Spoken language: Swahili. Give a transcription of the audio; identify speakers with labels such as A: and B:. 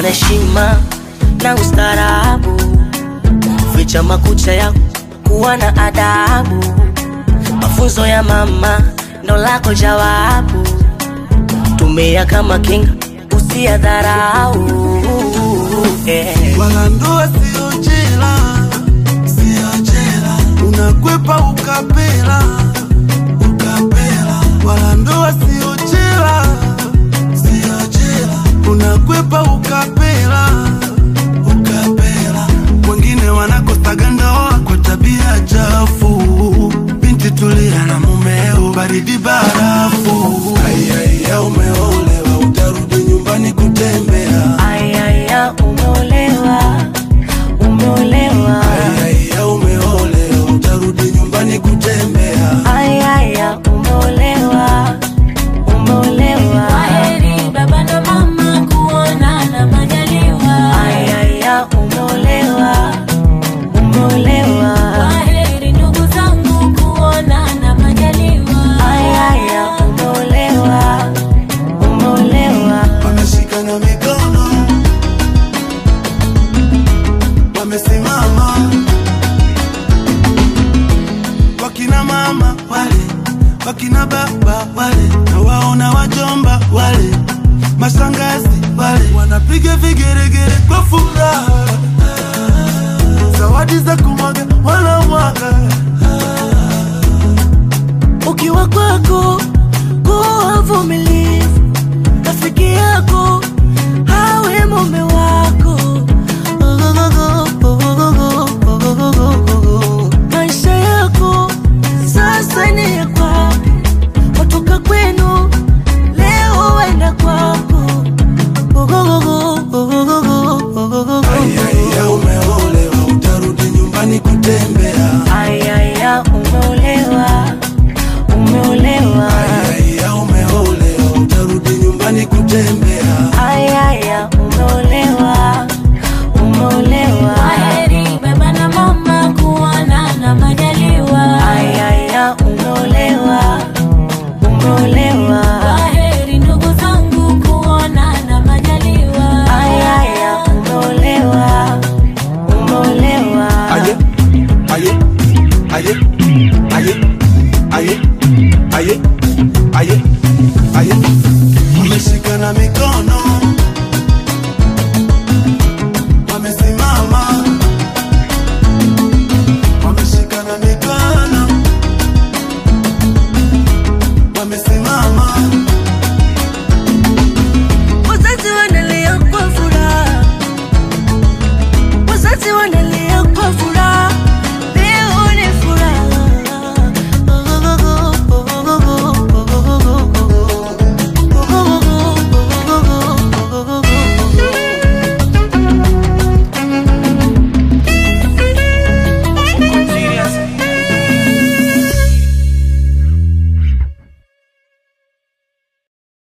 A: na heshima na ustaarabu, ficha makucha ya kuwa na adabu. Mafunzo ya mama ndo lako jawabu, tumia kama kinga usiadharau.
B: Wala ndoa sio jela, unakwepa ukapela. Wala ndoa sio jela, unakwepa ukapela. Wengine wanakosaga ndoa kwa tabia chafu. Binti tulia na mumeo, baridi barafu. Ayaya umeolewa, utarudi nyumbani kutembea.
A: Ayaya umeolewa, umeolewa.
B: Ayaya umeolewa, utarudi nyumbani kutembea.
A: Ayaya umeolewa, umeolewa.
C: Kwaheri baba na mama, kuonana majaliwa.
A: Ayaya umeolewa, umeolewa.
C: Kwaheri ndugu zangu, kuonana majaliwa.
A: Ayaya umeolewa, umeolewa.
B: Wameshikana mikono, wamesimama. Wakina mama wale, wakina baba wale, na waona wajomba wale, mashangazi wale, wanapiga vigeregere kwa furaha. Zawadi za kumwaga wanamwaga.
A: Ukiwa kwako kuwa vumilivu, rafiki yako hawe mume wako. Maisha yako sasa ni ya kwako, watoka kwenu leo wenda kwako.
B: Ayaya umeolewa, utarudi nyumbani kutembea.
A: Ayaya umeolewa, umeolewa.
B: Ayaya umeolewa, utarudi nyumbani kutembea.
A: Ayaya umeolewa, umeolewa.
C: Kwaheri baba na mama, kuonana majaliwa.
A: Ayaya umeolewa, umeolewa.
C: Kwaheri ndugu zangu, kuonana majaliwa.
A: Ayaya umeolewa, umeolewa.
B: Aye, aye, aye, aye, aye, aye, aye, aye. Wameshikana mikono, wamesimama. Wameshikana mikono, wamesimama.
A: Wazazi wanalia kwa furaha, wazazi wanalia kwa furaha.